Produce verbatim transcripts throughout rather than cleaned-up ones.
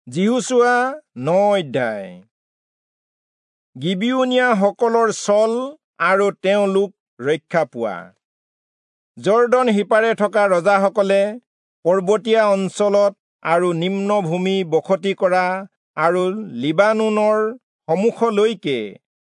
যিহুচোৱা ন অধ্যায়। গিবিয়নীয়াসকলৰ চল আৰু তেওঁলোক ৰক্ষা পোৱা। জৰ্দন সিপাৰে থকা ৰজাসকলে পৰ্বতীয়া অঞ্চলত আৰু নিম্নভূমি বসতি কৰা আৰু লিবানোনৰ সন্মুখলৈকে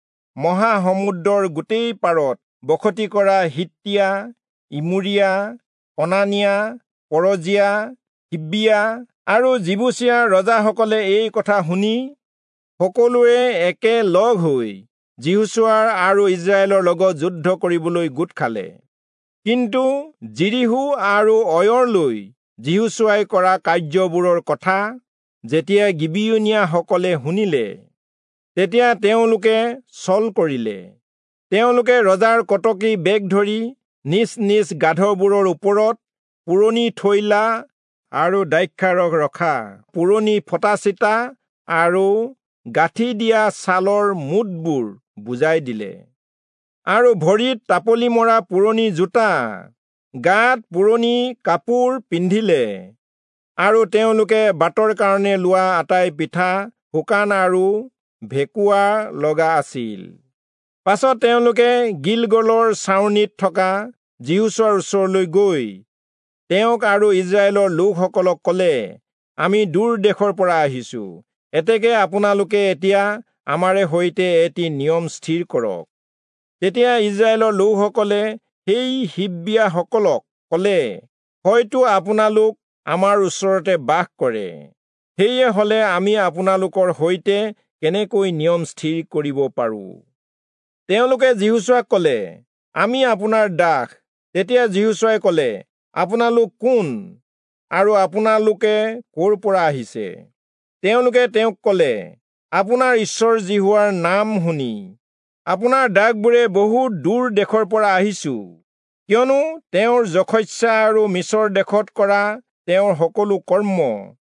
মহাসমুদ্ৰৰ গোটেই পাৰত বসতি কৰা হিত্তিয়া, ইমুৰিয়া, কনানীয়া, পৰজীয়া, হিব্বিয়া আৰু জিবুচীয়া ৰজাসকলে এই কথা শুনি সকলোৱে একে লগ হৈ যিহুচোৱা আৰু ইজৰাইলৰ লগত যুদ্ধ কৰিবলৈ গোট খালে। কিন্তু জিৰিহো আৰু অয়ৰলৈ যিহুচোৱাই কৰা কাৰ্যবোৰৰ কথা যেতিয়া গিবিয়নীয়াসকলে শুনিলে, তেতিয়া তেওঁলোকে চল কৰিলে। তেওঁলোকে ৰজাৰ কটকী বেগ ধৰি নিজ নিজ গাধবোৰৰ ওপৰত পুৰণি থৈলা আৰু দ্ৰাক্ষাৰস ৰখা পুৰণি ফটাচিতা আৰু গাঁঠি দিয়া ছালৰ মুঠবোৰ বুজাই দিলে, আৰু ভৰিত তাপলি মৰা পুৰণি জোতা, গাত পুৰণি কাপোৰ পিন্ধিলে, আৰু তেওঁলোকে বাটৰ কাৰণে লোৱা আটাই পিঠা শুকান আৰু ভেকুৱা লগা আছিল। পাছত তেওঁলোকে গিলগলৰ ছাউনিত থকা যিহুচোৱাৰ ওচৰলৈ গৈ তেওঁক আৰু ইজৰাইলৰ লোকসকলক ক'লে, আমি দূৰ দেশৰ পৰা আহিছোঁ। এতেকে আপোনালোকে এতিয়া আমাৰে সৈতে এটি নিয়ম স্থিৰ কৰক। তেতিয়া ইজৰাইলৰ লোকসকলে সেই হিব্বিয়াসকলক ক'লে, হয়তো আপোনালোক আমাৰ ওচৰতে বাস কৰে। সেয়ে হ'লে আমি আপোনালোকৰ সৈতে কেনেকৈ নিয়ম স্থিৰ কৰিব পাৰোঁ? তেওঁলোকে যিহুচোৱাক ক'লে, আমি আপোনাৰ দাস। তেতিয়া যিহুচোৱাই ক'লে, আপোনালোক কোন আৰু আপোনালোকে ক'ৰ পৰা আহিছে? তেওঁলোকে তেওঁক ক'লে, আপোনাৰ ঈশ্বৰ জিহুৱাৰ নাম শুনি আপোনাৰ দাসবোৰে বহুত দূৰ দেশৰ পৰা আহিছোঁ, কিয়নো তেওঁৰ যশস্যা আৰু মিছৰ দেশত কৰা তেওঁৰ সকলো কৰ্ম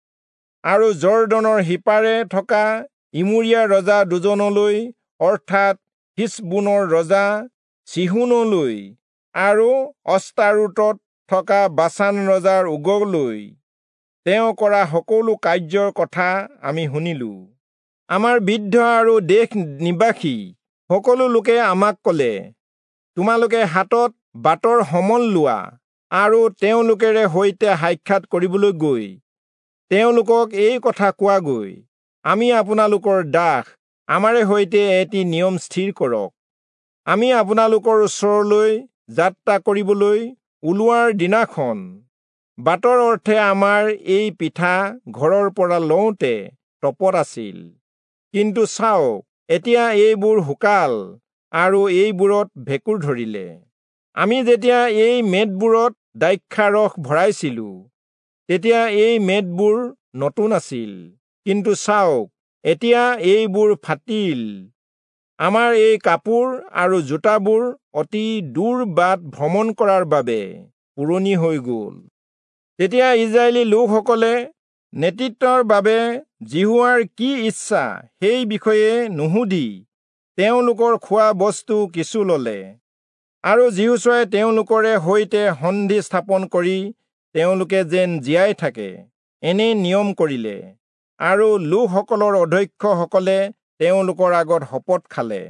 আৰু জৰ্দনৰ সিপাৰে থকা ইমুৰিয়া ৰজা দুজনলৈ অৰ্থাৎ হিছবোনৰ ৰজা চিহুনলৈ আৰু অষ্টাৰোতত থকা বাছান ৰজাৰ ওগলৈ তেওঁ কৰা সকলো কাৰ্যৰ কথা আমি শুনিলো। আমাৰ বৃদ্ধ আৰু দেশ নিবাসী সকলো লোকে আমাক ক'লে, তোমালোকে হাতত বাটৰ সমল লোৱা আৰু তেওঁলোকেৰে সৈতে সাক্ষাৎ কৰিবলৈ গৈ তেওঁলোকক এই কথা কোৱাগৈ, আমি আপোনালোকৰ দাস, আমাৰে সৈতে এটি নিয়ম স্থিৰ কৰক। আমি আপোনালোকৰ ওচৰলৈ যাত্ৰা কৰিবলৈ ওলোৱাৰ দিনাখন বাটৰ অৰ্থে আমাৰ এই পিঠা ঘৰৰ পৰা লওঁতে তপত আছিল। কিন্তু চাওক, এতিয়া এইবোৰ শুকাল আৰু এইবোৰত ভেঁকুৰ ধৰিলে। আমি যেতিয়া এই মেদবোৰত দ্ৰাক্ষাৰস ভৰাইছিলো, তেতিয়া এই মেদবোৰ নতুন আছিল। কিন্তু চাওক, এতিয়া এইবোৰ ফাটিল। আমাৰ এই কাপোৰ আৰু জোতাবোৰ অতি দূৰ বাট ভ্ৰমণ কৰাৰ বাবে পুৰণি হৈ গ'ল। তেতিয়া ইজৰাইলী লোকসকলে নেতৃত্বৰ বাবে জিহুৱাৰ কি ইচ্ছা সেই বিষয়ে নুসুধি তেওঁলোকৰ খোৱা বস্তু কিছু ল'লে, আৰু যিহুচোৱাই তেওঁলোকৰে সৈতে সন্ধি স্থাপন কৰি তেওঁলোকে যেন জীয়াই থাকে এনে নিয়ম কৰিলে, আৰু লোকসকলৰ অধ্যক্ষসকলে তেওঁলোকৰ আগত শপত খালে।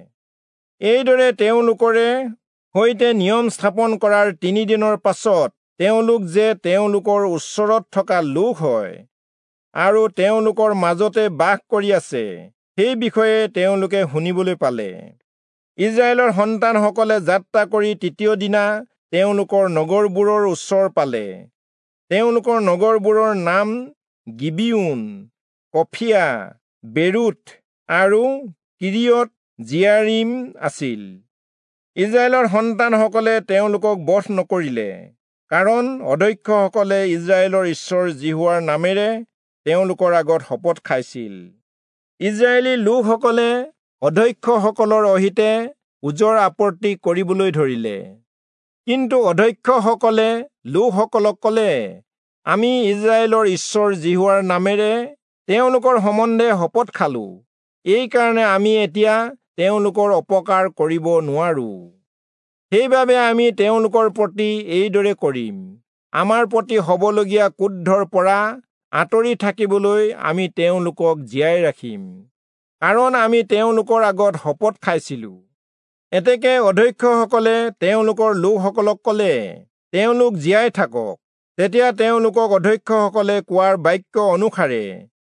এইদৰে তেওঁলোকৰে সৈতে নিয়ম স্থাপন কৰাৰ তিনিদিনৰ পাছত তেওঁলোক যে তেওঁলোকৰ ওচৰত থকা লোক হয় আৰু তেওঁলোকৰ মাজতে বাস কৰি আছে, সেই বিষয়ে তেওঁলোকে শুনিবলৈ পালে। ইজৰাইলৰ সন্তানসকলে যাত্ৰা কৰি তৃতীয় দিনা তেওঁলোকৰ নগৰবোৰৰ ওচৰ পালে। তেওঁলোকৰ নগৰবোৰৰ নাম গিবিয়ন, কফিয়া, বেৰোথ আৰু কিৰিয়ত জীয়াৰিম আছিল। ইজৰাইলৰ সন্তানসকলে তেওঁলোকক বধ নকৰিলে, কাৰণ অধ্যক্ষসকলে ইজৰাইলৰ ঈশ্বৰ জিহুৱাৰ নামেৰে তেওঁলোকৰ আগত শপত খাইছিল। ইজৰাইলী লোকসকলে অধ্যক্ষসকলৰ অহিতে ওজৰ আপত্তি কৰিবলৈ ধৰিলে। কিন্তু অধ্যক্ষসকলে লোকসকলক ক'লে, আমি ইজৰাইলৰ ঈশ্বৰ জিহুৱাৰ নামেৰে তেওঁলোকৰ সম্বন্ধে শপত খালো। এই কাৰণে আমি এতিয়া তেওঁলোকৰ অপকাৰ কৰিব নোৱাৰো। সেইবাবে আমি তেওঁলোকৰ প্ৰতি এইদৰে কৰিম, আমাৰ প্ৰতি হ'বলগীয়া ক্ৰোধৰ পৰা আঁতৰি থাকিবলৈ আমি তেওঁলোকক জীয়াই ৰাখিম, কাৰণ আমি তেওঁলোকৰ আগত শপত খাইছিলোঁ। এতেকে অধ্যক্ষসকলে তেওঁলোকৰ লোকসকলক ক'লে, তেওঁলোক জীয়াই থাকক। তেতিয়া তেওঁলোকক অধ্যক্ষসকলে কোৱাৰ বাক্য অনুসাৰে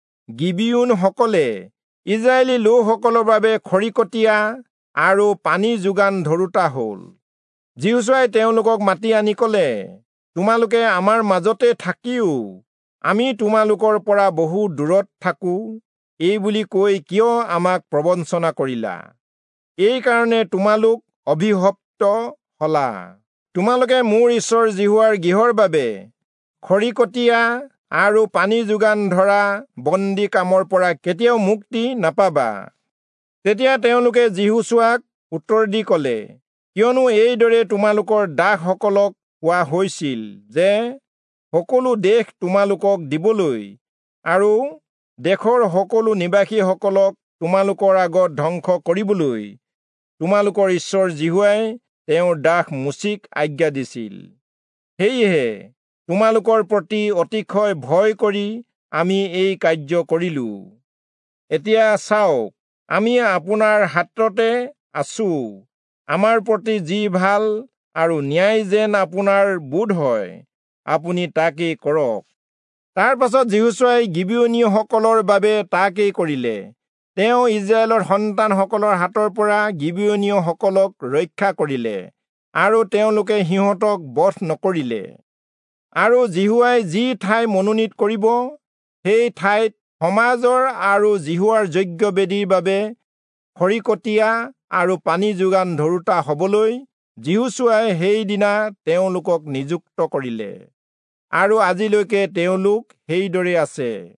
গিবিয়নসকলে ইজৰাইলী লোকসকলৰ বাবে খৰিকটীয়া আৰু পানী যোগান ধৰোতা হ'ল। যিহুছোৱাই তেওঁলোকক মাতি আনি ক'লে, তোমালোকে আমাৰ মাজতে থাকিও আমি তোমালোকৰ পৰা বহু দূৰত থাকো, এই বুলি কৈ কিয় আমাক প্ৰবঞ্চনা কৰিলা? এই কাৰণে তোমালোক অভিশপ্ত হলা। তোমালোকে মোৰ ঈশ্বৰ জিহুৱাৰ গৃহৰ বাবে খৰিকটীয়া আৰু পানী যোগান ধৰা বন্দী কামৰ পৰা কেতিয়াও মুক্তি নাপাবা। তেতিয়া তেওঁলোকে যিহুছোৱাক উত্তৰ দি ক'লে, কিয়নো এইদৰে তোমালোকৰ দাসসকলক কোৱা হৈছিল যে সকলো দেশ তোমালোকক দিবলৈ আৰু দেশৰ সকলো নিবাসীসকলক তোমালোকৰ আগত ধ্বংস কৰিবলৈ তোমালোকৰ ঈশ্বৰ জিহুৱাই তেওঁৰ দাস মোচিক আজ্ঞা দিছিল। সেয়েহে তোমালোকৰ প্ৰতি অতিশয় ভয় কৰি আমি এই কাৰ্য কৰিলো। এতিয়া চাওক, আমি আপোনাৰ হাততে আছো। আমাৰ প্ৰতি যি ভাল আৰু ন্যায় যেন আপোনাৰ বোধ হয়, আপুনি তাকেই কৰক। তাৰ পাছত যিহুছোৱাই গিবিয়নীয়সকলৰ বাবে তাকেই কৰিলে। তেওঁ ইজৰাইলৰ সন্তানসকলৰ হাতৰ পৰা গিবিয়নীয়সকলক ৰক্ষা কৰিলে আৰু তেওঁলোকে সিহঁতক বধ নকৰিলে। আৰু জিহুৱাই যি ঠাই মনোনীত কৰিব, সেই ঠাইত সমাজৰ আৰু জিহুৱাৰ যজ্ঞ বেদীৰ বাবে খৰিকটীয়া আৰু পানী যোগান ধৰোতা হ'বলৈ যিহুছোৱাই সেইদিনা তেওঁলোকক নিযুক্ত কৰিলে, আৰু আজিলৈকে তেওঁলোক সেইদৰে আছে।